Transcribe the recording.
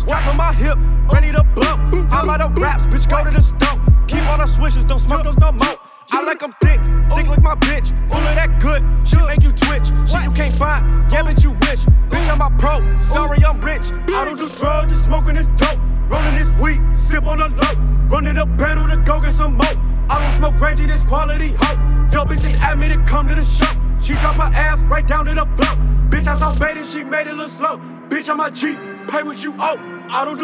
strap on my hip, ready to blow. I'm out of raps, bitch, go to the stove. Keep all the swishes, don't smoke those no more. I like them thick like my bitch, full of that good. She make you twitch, shit you can't find, yeah, bitch, you wish. Bitch, I'm a pro, sorry, I'm rich. I don't do drugs, just smoking this dope. Rolling this weed, sip on the low. Running the battle to go get some more. I don't smoke Reggie, this quality hoe. Yo, bitch, just asked me to come to the show. She drop her ass right down to the floor. Bitch, I saw baited, she made it look slow. Bitch, I'm a G, pay what you owe. I don't do